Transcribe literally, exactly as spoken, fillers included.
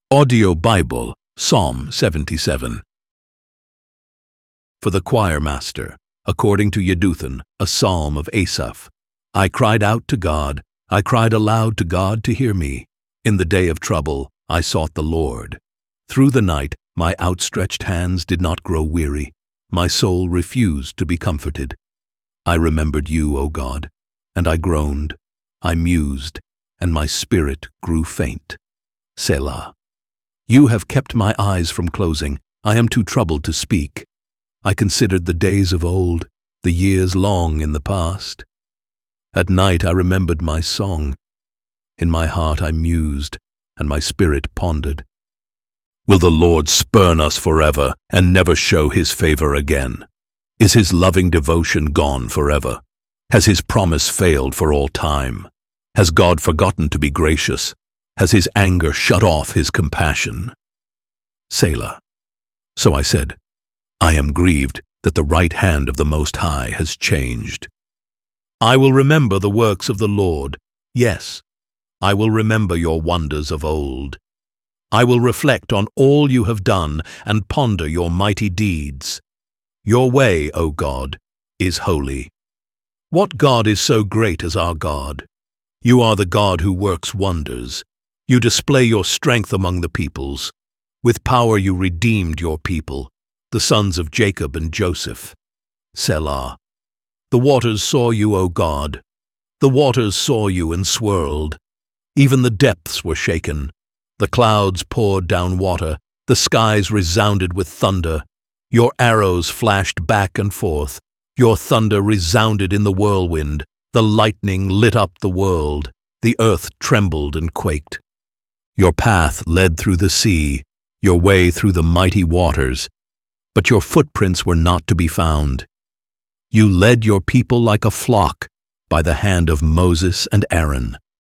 Audio Bible, Psalm seventy-seven. For the choir master, according to Jeduthun, a psalm of Asaph. I cried out to God, I cried aloud to God to hear me. In the day of trouble, I sought the Lord. Through the night, my outstretched hands did not grow weary. My soul refused to be comforted. I remembered you, O God, and I groaned. I mused, and my spirit grew faint. Selah. You have kept my eyes from closing. I am too troubled to speak. I considered the days of old, the years long in the past. At night I remembered my song. In my heart I mused, and my spirit pondered. Will the Lord spurn us forever and never show his favor again? Is his loving devotion gone forever? Has his promise failed for all time? Has God forgotten to be gracious? Has his anger shut off his compassion? Selah. So I said, I am grieved that the right hand of the Most High has changed. I will remember the works of the Lord. Yes, I will remember your wonders of old. I will reflect on all you have done and ponder your mighty deeds. Your way, O God, is holy. What God is so great as our God? You are the God who works wonders. You display your strength among the peoples. With power you redeemed your people, the sons of Jacob and Joseph. Selah. The waters saw you, O God. The waters saw you and swirled. Even the depths were shaken. The clouds poured down water. The skies resounded with thunder. Your arrows flashed back and forth. Your thunder resounded in the whirlwind. The lightning lit up the world. The earth trembled and quaked. Your path led through the sea, your way through the mighty waters, but your footprints were not to be found. You led your people like a flock by the hand of Moses and Aaron.